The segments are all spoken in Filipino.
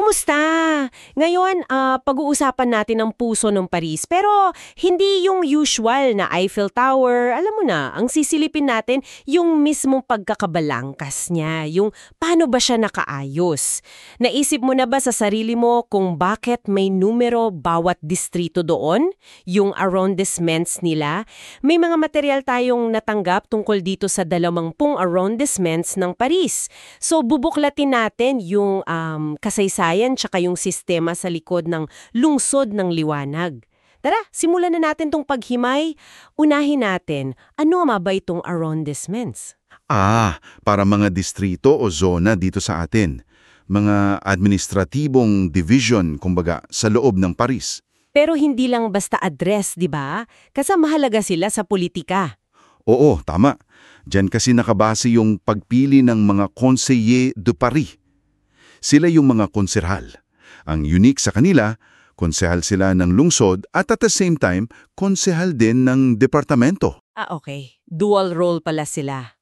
Kumusta? Ngayon, pag-uusapan natin ang puso ng Paris. Pero hindi yung usual na Eiffel Tower. Alam mo na, ang sisilipin natin yung mismong pagkakabalangkas niya. Yung paano ba siya nakaayos. Naisip mo na ba sa sarili mo kung bakit may numero bawat distrito doon? Yung arrondissements nila? May mga material tayong natanggap tungkol dito sa 20 arrondissements ng Paris. So, bubuklatin natin yung kasaysayan tsaka yung sistema sa likod ng lungsod ng liwanag. Tara, simulan na natin tong paghimay. Unahin natin, ano nga ba itong arrondissements? Para mga distrito o zona dito sa atin. Mga administratibong division, kumbaga, sa loob ng Paris. Pero hindi lang basta address, di ba? Kasi mahalaga sila sa politika. Oo, tama. Diyan kasi nakabase yung pagpili ng mga conseillers de Paris. Sila yung mga konserhal. Ang unique sa kanila, konsehal sila ng lungsod at the same time, konsehal din ng departamento. Okay. Dual role pala sila.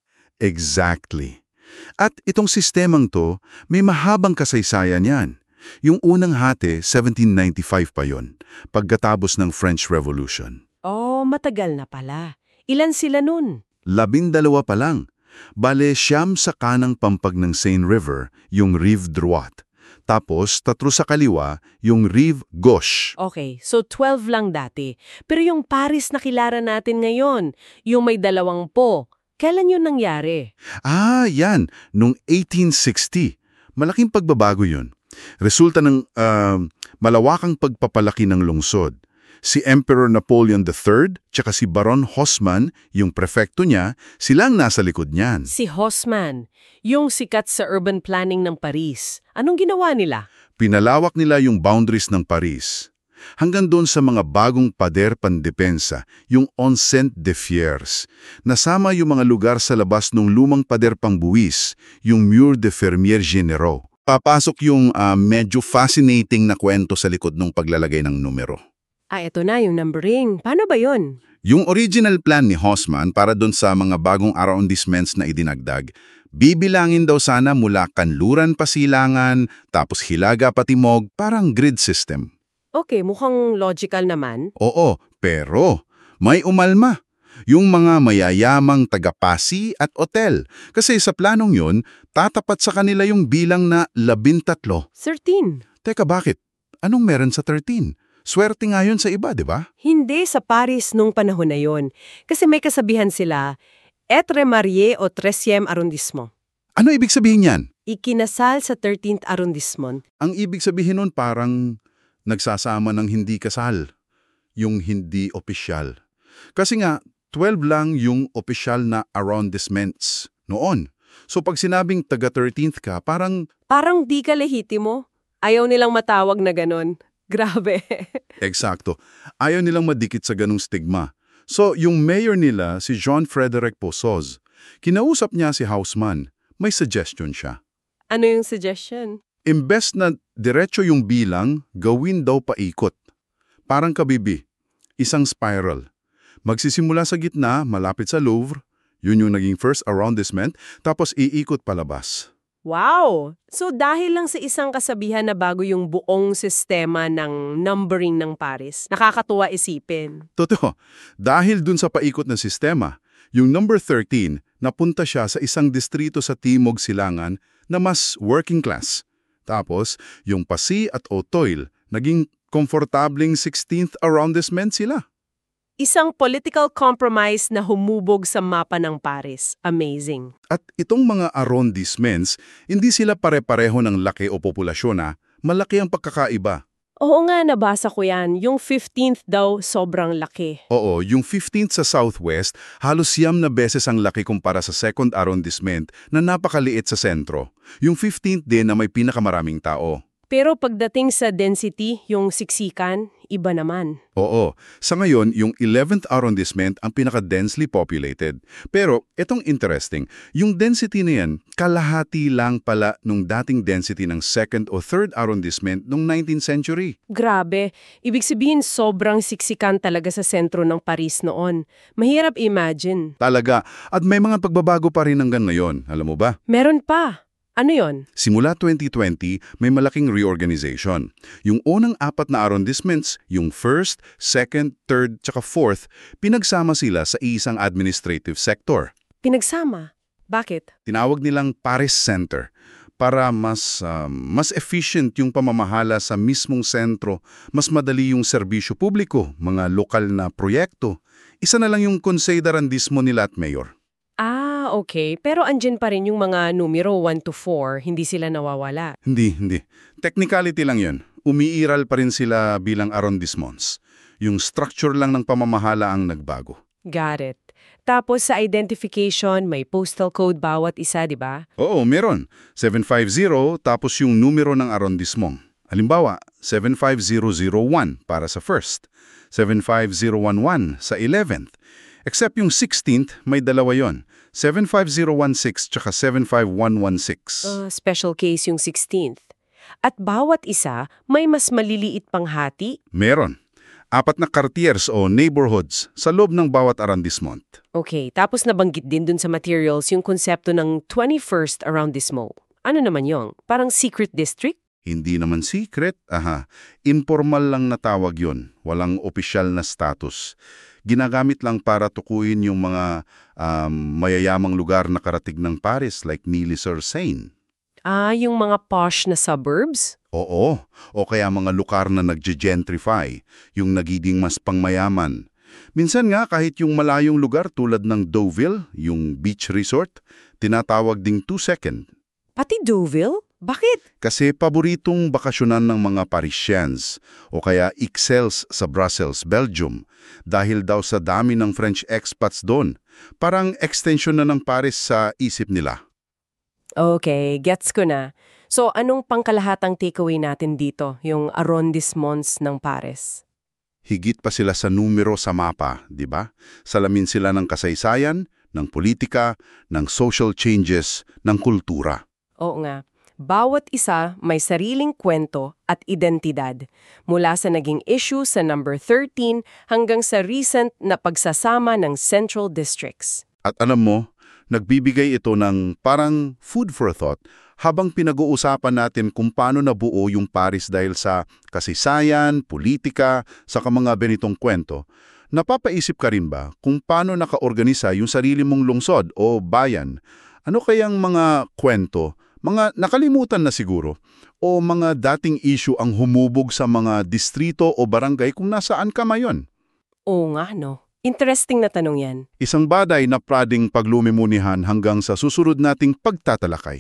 Exactly. At itong sistemang to, may mahabang kasaysayan yan. Yung unang hati, 1795 pa yon, pagkatapos ng French Revolution. Oh, matagal na pala. Ilan sila nun? 12 pa lang. Bale, 9 sa kanang pampag ng Seine River, yung Rive Droite. Tapos, 3 sa kaliwa, yung Rive Gauche. Okay, so 12 lang dati. Pero yung Paris na kilala natin ngayon, yung may 20, kailan yun nangyari? Yan, nung 1860. Malaking pagbabago yun. Resulta ng malawakang pagpapalaki ng lungsod. Si Emperor Napoleon III, tsaka si Baron Haussmann, yung prefekto niya, silang nasa likod niyan. Si Haussmann, yung sikat sa urban planning ng Paris. Anong ginawa nila? Pinalawak nila yung boundaries ng Paris. Hanggang doon sa mga bagong pader pandepensa, yung Enceinte de Fiers. Nasama yung mga lugar sa labas ng lumang pader pangbuwis, yung Mur de Fermiers Généraux. Papasok yung medyo fascinating na kwento sa likod ng paglalagay ng numero. Ito na yung numbering. Paano ba yun? Yung original plan ni Haussmann para doon sa mga bagong arrondissements na idinagdag, bibilangin daw sana mula Kanluran Pasilangan, tapos Hilaga Patimog, parang grid system. Okay, mukhang logical naman. Oo, pero may umalma. Yung mga mayayamang taga-Pasi at Otel. Kasi sa planong yun, tatapat sa kanila yung bilang na 13. 13. Teka, bakit? Anong meron sa 13? Swerte nga yun sa iba, di ba? Hindi sa Paris nung panahon na yon. Kasi may kasabihan sila, etre marié au 13e arrondissement. Ano ibig sabihin yan? Ikinasal sa 13th arrondissement. Ang ibig sabihin nun parang nagsasama ng hindi kasal, yung hindi opisyal. Kasi nga, 12 lang yung opisyal na arrondissements noon. So pag sinabing taga 13th ka, parang di ka lehitimo. Ayaw nilang matawag na ganon. Grabe. Eksakto. Ayaw nilang madikit sa ganung stigma. So, yung mayor nila, si Jean-Frédéric Pozzos, kinausap niya si Haussmann. May suggestion siya. Ano yung suggestion? Imbes na diretso yung bilang, gawin daw paikot. Parang kabibi. Isang spiral. Magsisimula sa gitna, malapit sa Louvre. Yun yung naging first arrondissement. Tapos iikot palabas. Wow! So dahil lang sa isang kasabihan na bago yung buong sistema ng numbering ng Paris, nakakatuwa isipin. Totoo. Dahil dun sa paikot na sistema, yung number 13 napunta siya sa isang distrito sa Timog Silangan na mas working class. Tapos, yung Passy at Auteuil, naging komportabling 16th arrondissement sila. Isang political compromise na humubog sa mapa ng Paris. Amazing. At itong mga arrondissements, hindi sila pare-pareho ng laki o populasyon malaki ang pagkakaiba. Oo nga, nabasa ko yan. Yung 15th daw, sobrang laki. Oo, yung 15th sa Southwest, halos 9 na beses ang laki kumpara sa 2nd arrondissement na napakaliit sa sentro. Yung 15th din na may pinakamaraming tao. Pero pagdating sa density, yung siksikan, iba naman. Oo. Sa ngayon, yung 11th arrondissement ang pinaka-densely populated. Pero, etong interesting, yung density na yan, kalahati lang pala nung dating density ng 2nd o 3rd arrondissement nung 19th century. Grabe. Ibig sabihin, sobrang siksikan talaga sa sentro ng Paris noon. Mahirap imagine. Talaga. At may mga pagbabago pa rin hanggang ngayon. Alam mo ba? Meron pa. Ano yon? Simula 2020, may malaking reorganization. Yung unang 4 na arrondissements, yung 1st, 2nd, 3rd, tsaka 4th, pinagsama sila sa isang administrative sector. Pinagsama. Bakit? Tinawag nilang Paris Center para mas efficient yung pamamahala sa mismong sentro, mas madali yung serbisyo publiko, mga lokal na proyekto. Isa na lang yung Conseil d'Arrondissement nila at Mayor. Okay. Pero andyan pa rin yung mga numero 1 to 4, hindi sila nawawala. Hindi. Technicality lang yun. Umiiral pa rin sila bilang arrondissements. Yung structure lang ng pamamahala ang nagbago. Got it. Tapos sa identification, may postal code bawat isa, di ba? Oo, meron. 750 tapos yung numero ng arrondissement. Halimbawa, 75001 para sa 1st, 75011 sa 11th. Except yung 16th, may dalawa yon. 75016 tsaka 75116. Special case yung 16th. At bawat isa, may mas maliliit pang hati? Meron. 4 na quartiers o neighborhoods sa loob ng bawat arrondissement. Okay, tapos nabanggit din dun sa materials yung konsepto ng 21st arrondissement. Ano naman yung? Parang secret district? Hindi naman secret. Informal lang na tawag yun. Walang opisyal na status. Ginagamit lang para tukuyin yung mga mayayamang lugar na karatig ng Paris like Neuilly-sur-Seine. Yung mga posh na suburbs? Oo, o kaya mga lugar na nagge-gentrify, yung nagiging mas pangmayaman. Minsan nga kahit yung malayong lugar tulad ng Deauville, yung beach resort, tinatawag ding 2-second. Pati Deauville? Bakit? Kasi paboritong bakasyonan ng mga Parisians o kaya Ixelles sa Brussels, Belgium, dahil daw sa dami ng French expats doon. Parang extension na ng Paris sa isip nila. Okay, gets ko na. So, anong pangkalahatang takeaway natin dito, yung arrondissements ng Paris? Higit pa sila sa numero sa mapa, di ba? Salamin sila ng kasaysayan, ng politika, ng social changes, ng kultura. Oo nga. Bawat isa may sariling kwento at identidad, mula sa naging issue sa number 13 hanggang sa recent na pagsasama ng central districts. At alam mo, nagbibigay ito ng parang food for thought habang pinag-uusapan natin kung paano nabuo yung Paris dahil sa kasaysayan, politika, sa mga ganitong kwento. Napapaisip ka rin ba kung paano nakaorganisa yung sarili mong lungsod o bayan? Ano kayang mga kwento, mga nakalimutan na siguro, o mga dating issue ang humubog sa mga distrito o barangay kung nasaan ka mayon? Oo nga, no? Interesting na tanong yan. Isang bagay na prading paglumimunihan hanggang sa susunod nating pagtatalakay.